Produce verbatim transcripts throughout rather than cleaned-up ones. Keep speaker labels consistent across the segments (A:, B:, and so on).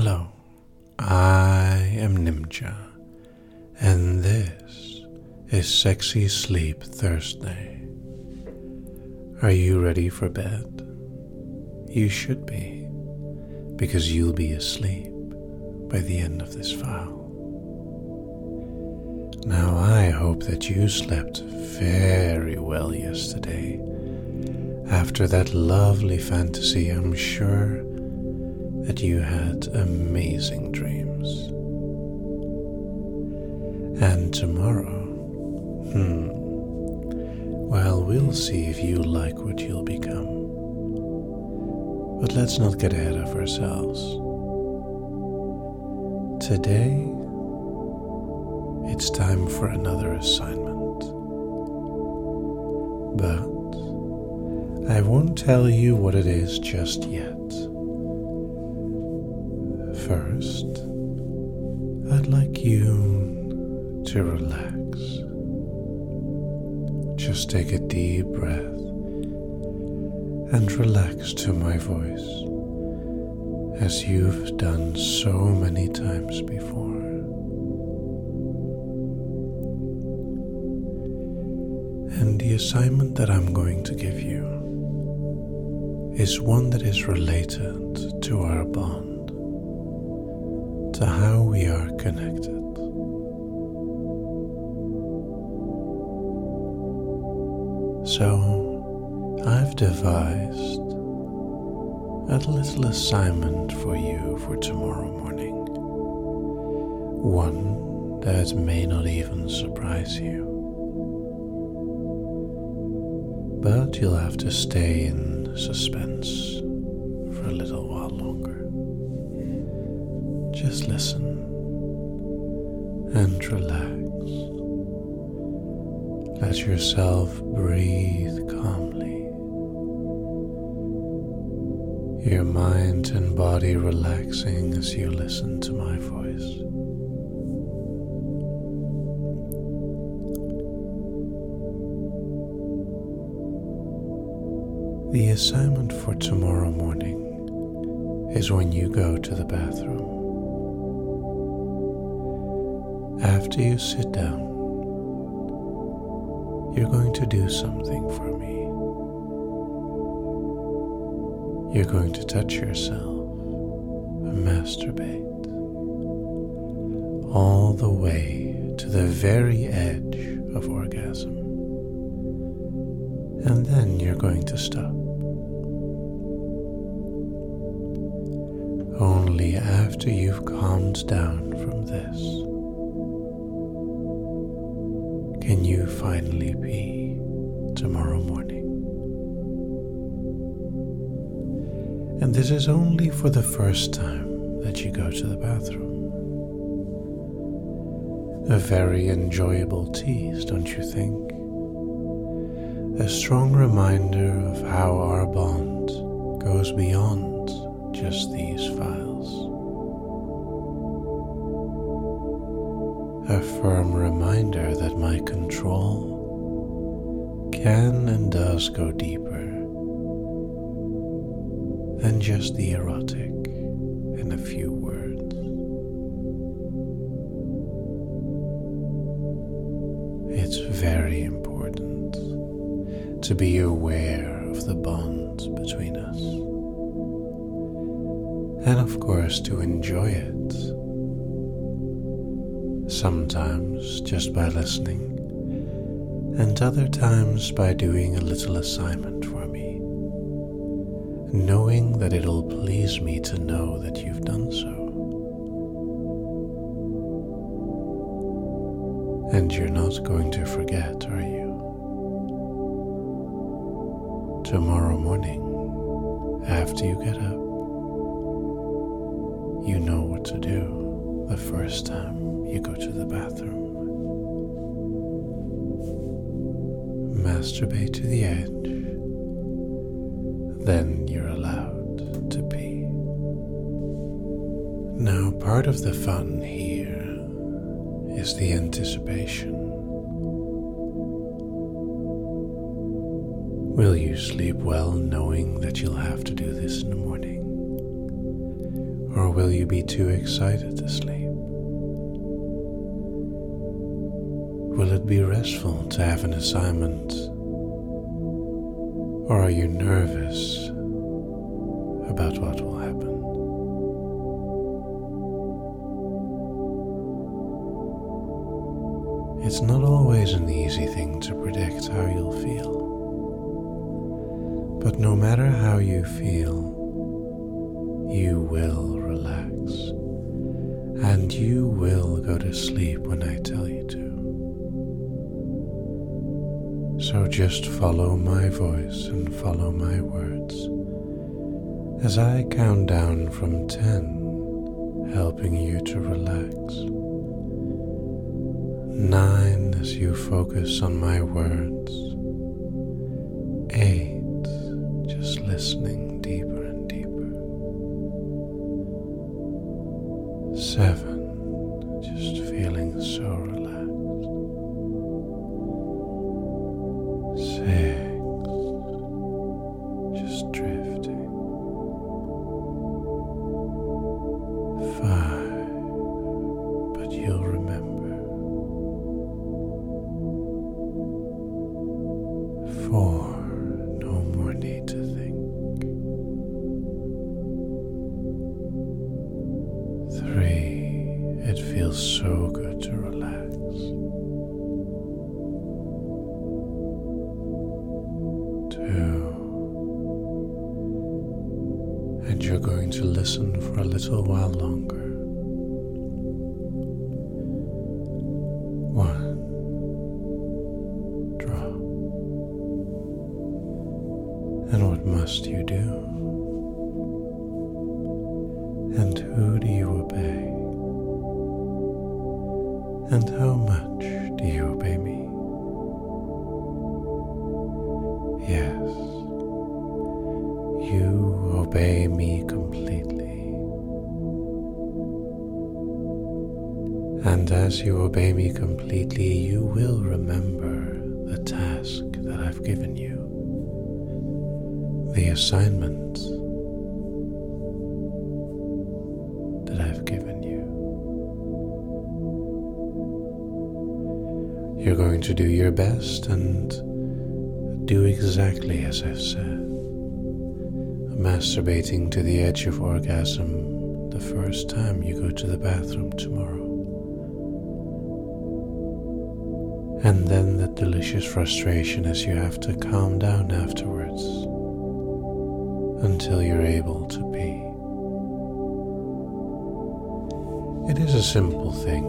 A: Hello, I am Nimcha, and this is Sexy Sleep Thursday. Are you ready for bed? You should be, because you'll be asleep by the end of this file. Now I hope that you slept very well yesterday. After that lovely fantasy, I'm sure that you had amazing dreams. And tomorrow, hmm, well, we'll see if you like what you'll become. But let's not get ahead of ourselves. Today, it's time for another assignment. But I won't tell you what it is just yet. First, I'd like you to relax. Just take a deep breath and relax to my voice, as you've done so many times before. And the assignment that I'm going to give you is one that is related to our bond, to how we are connected. So, I've devised a little assignment for you for tomorrow morning. One that may not even surprise you. But you'll have to stay in suspense for a little while longer. Just listen and relax. Let yourself breathe calmly. Your mind and body relaxing as you listen to my voice. The assignment for tomorrow morning is when you go to the bathroom. After you sit down, you're going to do something for me. You're going to touch yourself and masturbate all the way to the very edge of orgasm. And then you're going to stop. Only after you've calmed down from this can you finally pee tomorrow morning. And this is only for the first time that you go to the bathroom. A very enjoyable tease, don't you think? A strong reminder of how our bond goes beyond just these files. A firm reminder that my control can and does go deeper than just the erotic in a few words. It's very important to be aware of the bond between us, and of course to enjoy it. Sometimes just by listening, and other times by doing a little assignment for me, knowing that it'll please me to know that you've done so. And you're not going to forget, are you? Tomorrow morning, after you get up, you know what to do the first time you go to the bathroom. Masturbate to the edge, then you're allowed to pee. Now, part of the fun here is the anticipation. Will you sleep well knowing that you'll have to do this in the morning? Or will you be too excited to sleep? Will it be restful to have an assignment? Or are you nervous about what will happen? It's not always an easy thing to predict how you'll feel. But no matter how you feel, you will relax, and you will go to sleep when I tell you to. So just follow my voice and follow my words as I count down from ten, helping you to relax. Nine as you focus on my words. Eight, just listening deeper and deeper. Seven, just feeling so relaxed. Six, just drifting. Five, but you'll remember. Four, no more need to think. Three, it feels so good to relax. Two, and you're going to listen for a little while longer. One, drop. And what must you do? And who do you obey? And how much do you obey me? Yes, you obey me completely. And as you obey me completely, you will remember the task that I've given you. The assignment that I've given you. You're going to do your best and do exactly as I've said. Masturbating to the edge of orgasm the first time you go to the bathroom tomorrow. And then that delicious frustration as you have to calm down afterwards, until you're able to pee. It is a simple thing,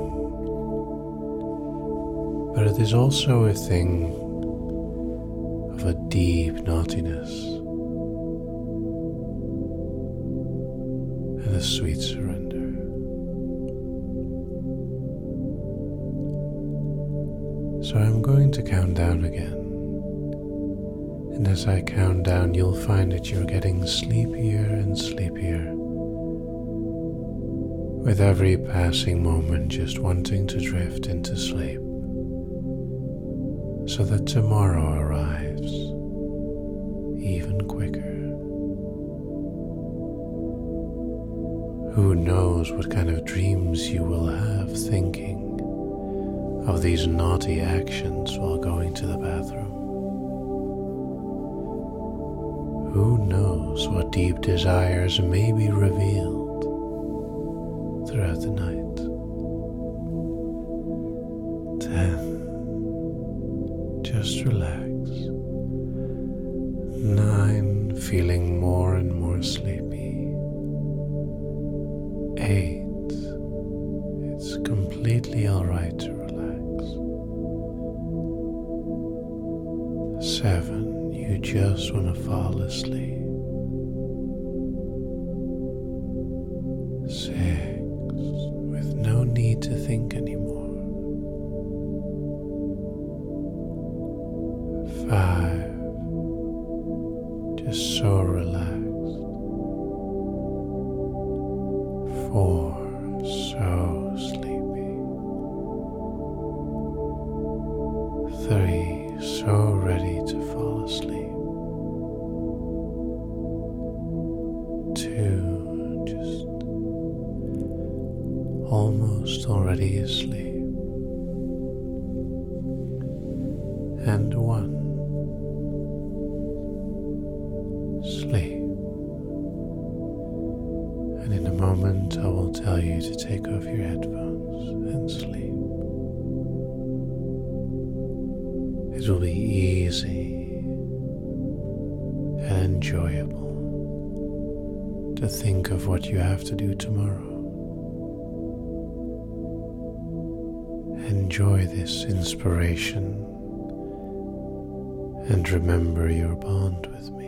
A: but it is also a thing of a deep naughtiness and a sweet surrender. So I'm going to count down again. And as I count down, you'll find that you're getting sleepier and sleepier, with every passing moment just wanting to drift into sleep, so that tomorrow arrives even quicker. Who knows what kind of dreams you will have thinking of these naughty actions while going to the bathroom. Who knows what deep desires may be revealed throughout the night. Ten. Just relax. Nine. Feeling more and more sleepy. Eight. It's completely alright to relax. Seven. You just want to fall asleep. Six, with no need to think anymore. Five, just so relaxed. Four, so sleepy. Three, so ready to fall asleep. Two, just almost already asleep. And one. Sleep. And in a moment I will tell you to take off your headphones and sleep. It will be easy and enjoyable to think of what you have to do tomorrow. Enjoy this inspiration and remember your bond with me.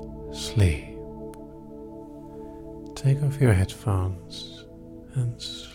A: Sleep. Take off your headphones and sleep.